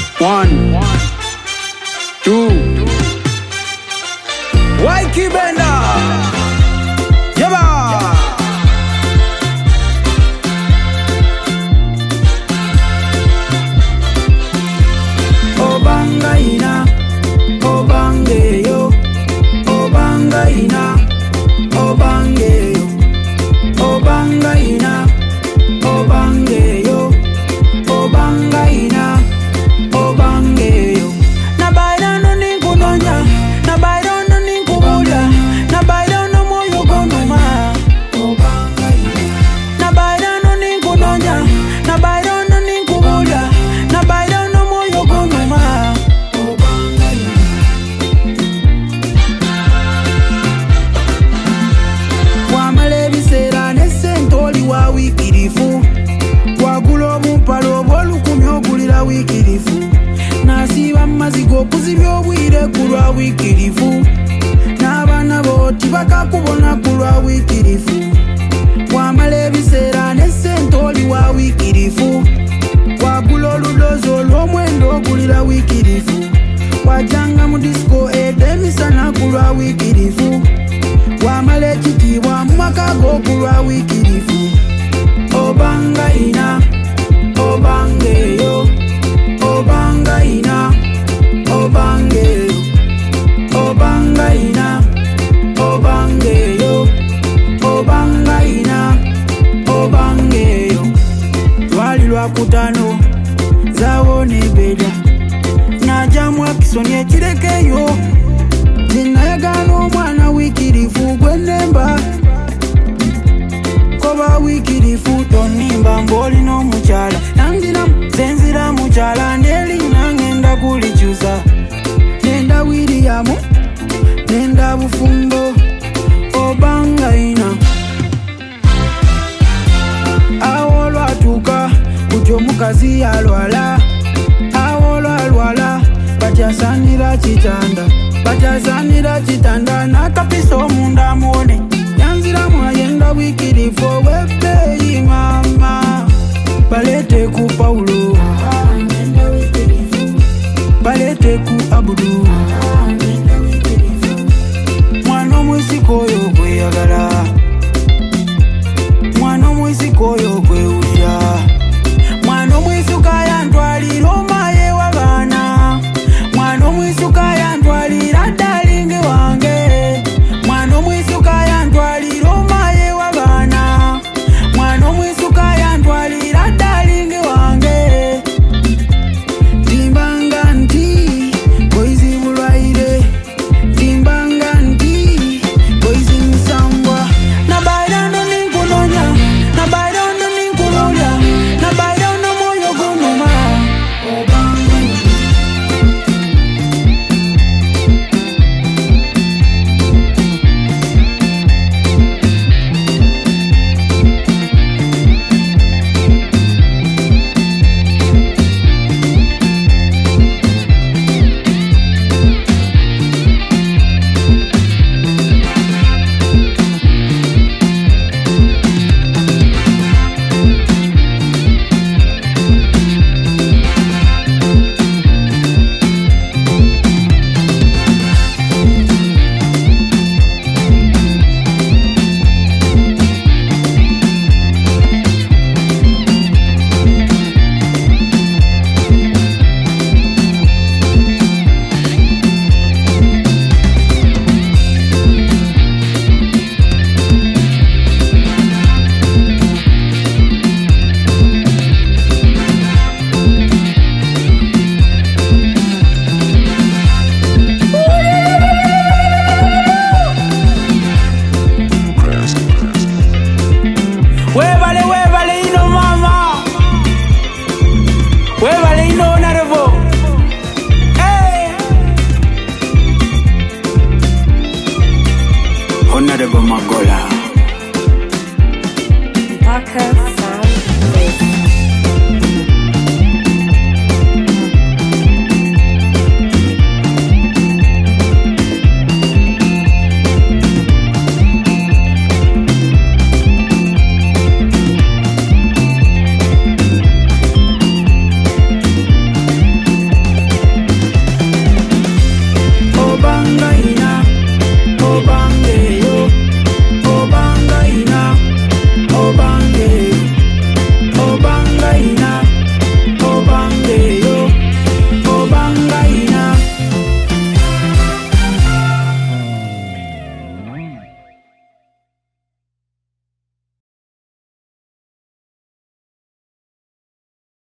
1, 2. Waiki Benda. Yaba. Obanga ina, obange yo. Obanga ina, obange yo. Obanga ina, obange yo. Obanga ina, obange yo. Na baila no ninkunonya, na baila no ninkubuda, na baila no moyo konoma. Obanga ina. Na baila no ninkunonya, na baila no ninkubuda, na baila no moyo konoma. Obanga ina. Wamale bisera nesentoli wa wikirifu. Wagula omupalo bw'olukumi ogulira wikirifu. Nasiba mazigo okuzibya obwire kulwa wikirifu. N'abaana boti bakakubona kulwa wikirifu. Wamala ebiseera n'essente oli wa wikirifu. Wagula oludozi olw'omwendo ogulira wikirifu. Wajjanga mu disco edemisana kulwa wikirifu. Wamala ekitiibwa mu maka go kulwa wikirifu. Obanga ina, obange yo. Obanga ina, obange yo. Obanga ina, obange yo. Obanga ina, obange yo. Lwali lwakutano zawo nebeda. Najamu akisoni ekirekeyo. Zinayagana omwana wikirifu gwenemba. Koba wikirifu tonimba mboli no muchala. Nandina zenzira muchala ndeli nangenda kulichuza. Nenda Williamu, nenda bufumbo. Obanga ina. Awo lwatuka kutyo mukazi yalwala. Awo lwalwala bajasanira kitanda. Bajasanira kitanda nakapisa omunda muone. Yanzira mwayenda wikirifu wepeyi mama. Balete ku Paulo.